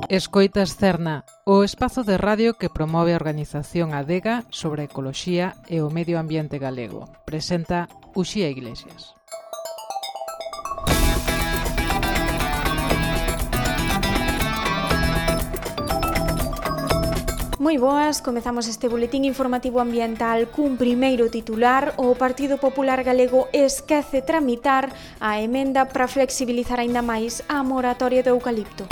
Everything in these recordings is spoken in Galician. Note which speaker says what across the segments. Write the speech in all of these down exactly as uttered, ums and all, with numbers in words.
Speaker 1: Escoitas Cerna, o espazo de radio que promove a organización Adega sobre a ecoloxía e o medio ambiente galego. Presenta Uxía Iglesias.
Speaker 2: Moi boas, comezamos este boletín informativo ambiental cun primeiro titular. O Partido Popular Galego esquece tramitar a emenda para flexibilizar aínda máis a moratoria do eucalipto.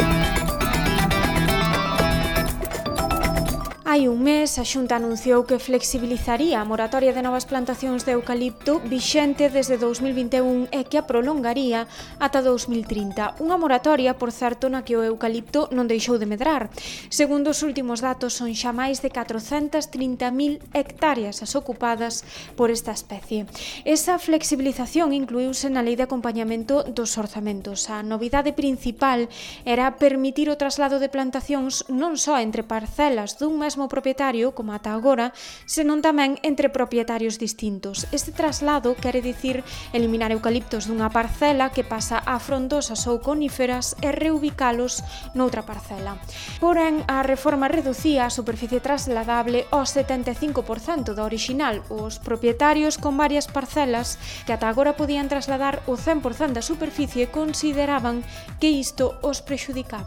Speaker 2: Hai un mes, a Xunta anunciou que flexibilizaría a moratoria de novas plantacións de eucalipto vixente desde dous mil vinte e un e que a prolongaría ata dous mil trinta. Unha moratoria, por certo, na que o eucalipto non deixou de medrar. Segundo os últimos datos, son xa máis de catrocentas trinta mil hectáreas as ocupadas por esta especie. Esa flexibilización incluíuse na Lei de Acompañamento dos Orzamentos. A novidade principal era permitir o traslado de plantacións non só entre parcelas dun mesmo propietario, como ata agora, senón tamén entre propietarios distintos. Este traslado quere dicir eliminar eucaliptos dunha parcela que pasa a frondosas ou coníferas e reubicalos noutra parcela. Porén, a reforma reducía a superficie trasladable ao setenta e cinco por cento da orixinal. Os propietarios con varias parcelas que ata agora podían trasladar o cen por cento da superficie consideraban que isto os prexudicaba.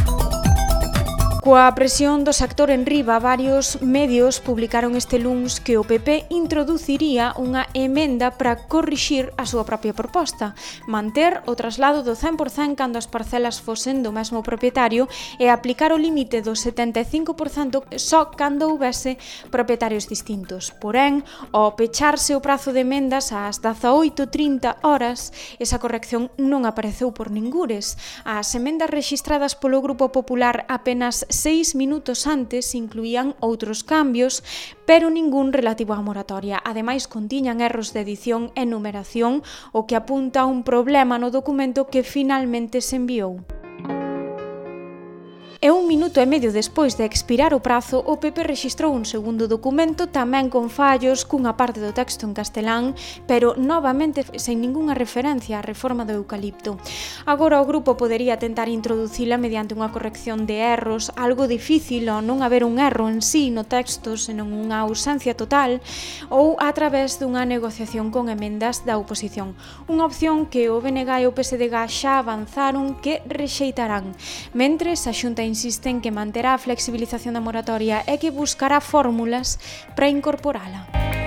Speaker 2: Coa presión do sector en riba, varios medios publicaron este luns que o P P introduciría unha emenda para corrixir a súa propia proposta, manter o traslado do cen por cento cando as parcelas fosen do mesmo propietario e aplicar o límite do setenta e cinco por cento só cando houbese propietarios distintos. Porén, ao pecharse o prazo de emendas ás dezaoito e trinta horas, esa corrección non apareceu por ningures. As emendas rexistradas polo Grupo Popular apenas seis minutos antes incluían outros cambios, pero ningún relativo á moratoria. Ademais, contiñan erros de edición e numeración, o que apunta a un problema no documento que finalmente se enviou. E un minuto e medio despois de expirar o prazo, o P P rexistrou un segundo documento tamén con fallos, cunha parte do texto en castelán, pero novamente sen ningunha referencia á reforma do eucalipto. Agora o grupo podería tentar introducila mediante unha corrección de erros, algo difícil ao non haber un erro en sí no texto, senón unha ausencia total, ou a través dunha negociación con emendas da oposición. Unha opción que o B N G e o P S D G xa avanzaron que rexeitarán. Mentres, a Xunta insiste en que manterá a flexibilización da moratoria e que buscará fórmulas para incorporala.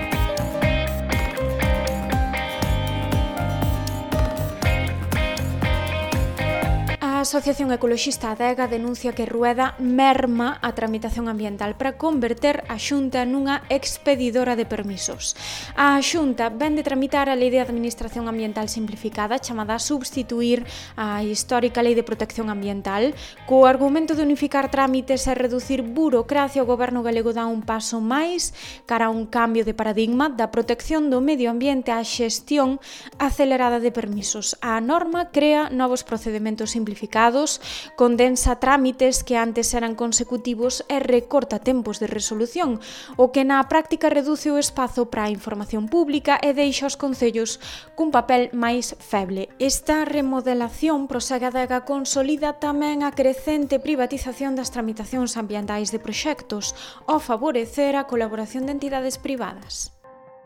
Speaker 2: A Asociación Ecoloxista Adega denuncia que Rueda merma a tramitación ambiental para converter a Xunta nunha expedidora de permisos. A Xunta ven de tramitar a Lei de Administración Ambiental Simplificada, chamada a substituir a histórica Lei de Protección Ambiental. Co argumento de unificar trámites e reducir burocracia, o Goberno galego dá un paso máis cara a un cambio de paradigma da protección do medio ambiente á xestión acelerada de permisos. A norma crea novos procedementos simplificados, condensa trámites que antes eran consecutivos e recorta tempos de resolución, o que na práctica reduce o espazo para a información pública e deixa os concellos cun papel máis feble. Esta remodelación prosegue Adega consolida tamén a crecente privatización das tramitacións ambientais de proxectos, ao favorecer a colaboración de entidades privadas.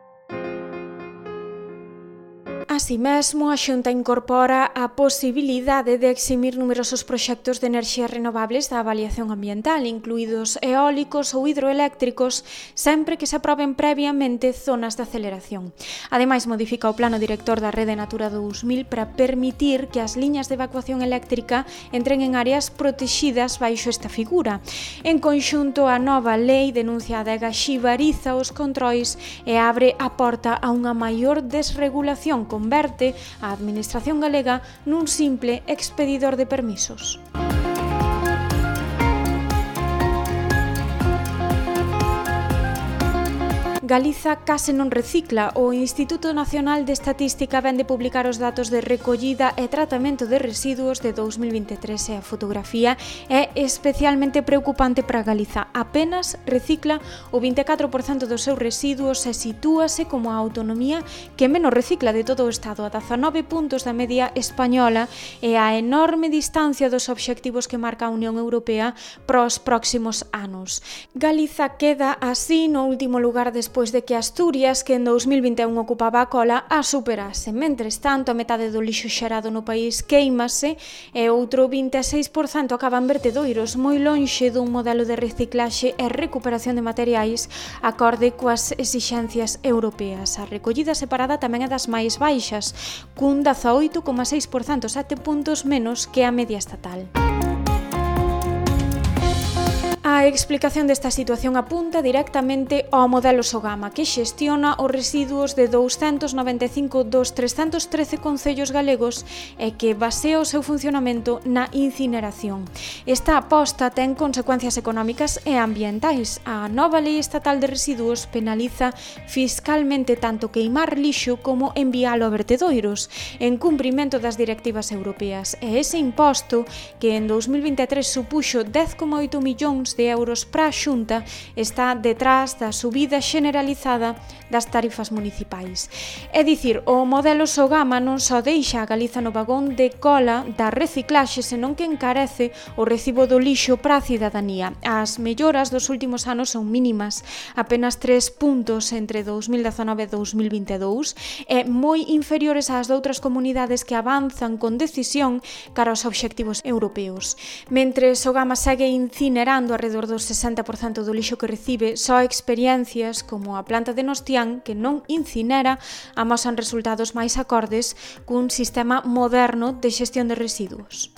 Speaker 2: Así mesmo, a Xunta incorpora a posibilidade de eximir numerosos proxectos de enerxías renovables da avaliación ambiental, incluídos eólicos ou hidroeléctricos, sempre que se aproben previamente zonas de aceleración. Ademais, modifica o plano director da Rede Natura dous mil para permitir que as liñas de evacuación eléctrica entren en áreas protexidas baixo esta figura. En conxunto, a nova lei denuncia a Adega xibariza os controis e abre a porta a unha maior desregulación, converte a Administración galega nun simple expedidor de permisos. Galiza case non recicla. O Instituto Nacional de Estatística vén de publicar os datos de recollida e tratamento de residuos de dous mil vinte e tres e a fotografía é especialmente preocupante para Galiza. Apenas recicla o vinte e catro por cento dos seus residuos e sitúase como a autonomía que menos recicla de todo o Estado, a dezanove puntos da media española e a enorme distancia dos obxectivos que marca a Unión Europea para os próximos anos. Galiza queda así no último lugar despois de que Asturias, que en dous mil vinte e un ocupaba a cola, a superase. Mentres tanto, a metade do lixo xerado no país queimase e outro vinte e seis por cento acaba en vertedoiros, moi lonxe dun modelo de reciclaxe e recuperación de materiais acorde coas exixencias europeas. A recollida separada tamén é das máis baixas, cun dezaoito coma seis por cento, sete puntos menos que a media estatal. A explicación desta situación apunta directamente ao modelo Sogama, que xestiona os residuos de douscentos noventa e cinco dos trescentos trece concellos galegos e que basea o seu funcionamento na incineración. Esta aposta ten consecuencias económicas e ambientais. A nova Lei Estatal de Residuos penaliza fiscalmente tanto queimar lixo como envialo a vertedoiros, en cumprimento das directivas europeas. E ese imposto, que en dous mil vinte e tres supuxo dez coma oito millóns de euros para a Xunta, está detrás da subida generalizada das tarifas municipais. É dicir, o modelo Sogama non só deixa a Galiza no vagón de cola da reciclaxe, senón que encarece o recibo do lixo para a cidadanía. As melloras dos últimos anos son mínimas, apenas tres puntos entre dous mil dezanove e dous mil vinte e dous, e moi inferiores ás doutras comunidades que avanzan con decisión cara aos obxectivos europeos. Mentre Sogama segue incinerando alrededor do sesenta por cento do lixo que recibe, só experiencias como a planta de Nostián, que non incinera, amosan resultados máis acordes cun sistema moderno de xestión de residuos.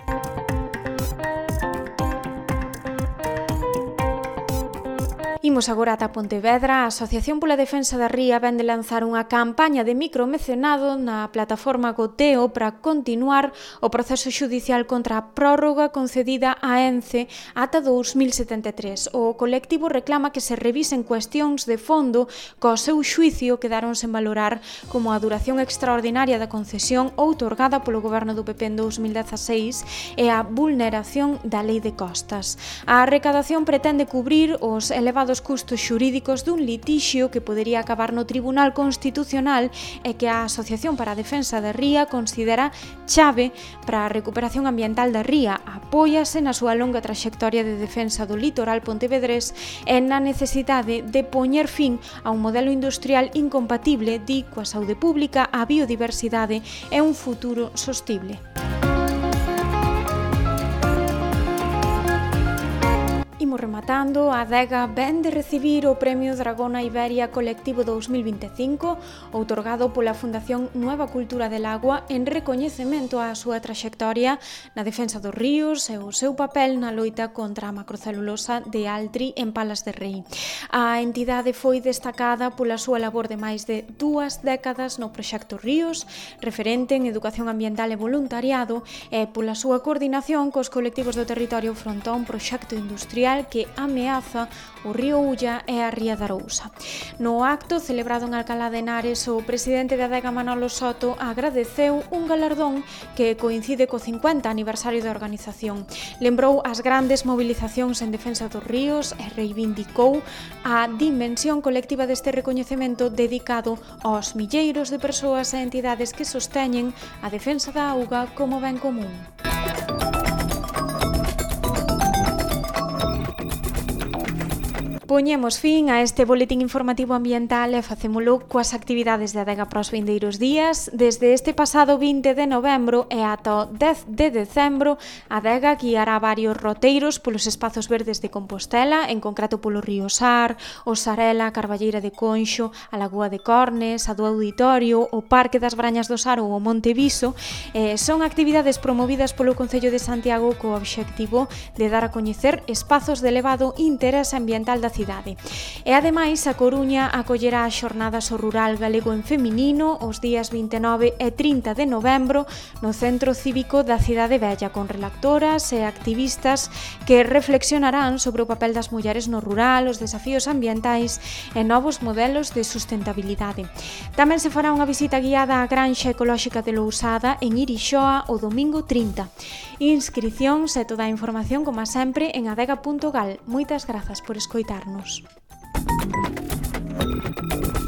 Speaker 2: Imos agora ata Pontevedra. A Asociación pola Defensa da Ría vén de lanzar unha campaña de micromecenado na plataforma Goteo para continuar o proceso xudicial contra a prórroga concedida a Ence ata dous mil setenta e tres. O colectivo reclama que se revisen cuestións de fondo co seu xuicio quedaron sen valorar, como a duración extraordinaria da concesión outorgada polo goberno do P P en dous mil dezaseis e a vulneración da Lei de Costas. A recadación pretende cubrir os elevados custos xurídicos dun litixio que podería acabar no Tribunal Constitucional e que a Asociación para a Defensa da Ría considera chave para a recuperación ambiental da ría. Apóiase na súa longa traxectoria de defensa do litoral pontevedrés e na necesidade de poñer fin a un modelo industrial incompatible, di, coa saúde pública, a biodiversidade e un futuro sostible. Imos rematando. A Adega vén de recibir o Premio Dragona Iberia Colectivo dous mil vinte e cinco, outorgado pola Fundación Nueva Cultura del Agua en recoñecemento á súa traxectoria na defensa dos ríos e o seu papel na loita contra a macrocelulosa de Altri en Palas de Rei. A entidade foi destacada pola súa labor de máis de dúas décadas no proxecto Ríos, referente en educación ambiental e voluntariado, e pola súa coordinación cos colectivos do territorio fronte a un proxecto industrial que ameaza o río Ulla e a ría da Arousa. No acto celebrado en Alcalá de Henares, o presidente da Adega, Manolo Soto, agradeceu un galardón que coincide co cincuenta aniversario da organización. Lembrou as grandes movilizacións en defensa dos ríos e reivindicou a dimensión colectiva deste recoñecemento dedicado aos milleiros de persoas e entidades que sosteñen a defensa da auga como ben común. Poñemos fin a este boletín informativo ambiental e facémolo coas actividades da Adega para os vindeiros días. Desde este pasado vinte de novembro e ata o dez de decembro, a Adega guiará varios roteiros polos espazos verdes de Compostela, en concreto polo río Sar, o Sarela, a Carballeira de Conxo, a Lagoa de Cornes, a do Auditorio, o Parque das Brañas do Sar ou o Monte Viso. Eh, son actividades promovidas polo Concello de Santiago co obxectivo de dar a coñecer espazos de elevado interese ambiental da cidade cidade. E ademais, a Coruña acollerá as xornadas ao rural galego en feminino os días vinte e nove e trinta de novembro no Centro Cívico da Cidade Vella, con redactoras e activistas que reflexionarán sobre o papel das mulleres no rural, os desafíos ambientais e novos modelos de sustentabilidade. Tamén se fará unha visita guiada á Granxa Ecolóxica de Lousada en Irixoa o domingo trinta. Inscricións e toda a información, como sempre, en adega punto gal. Moitas grazas por escoitarnos.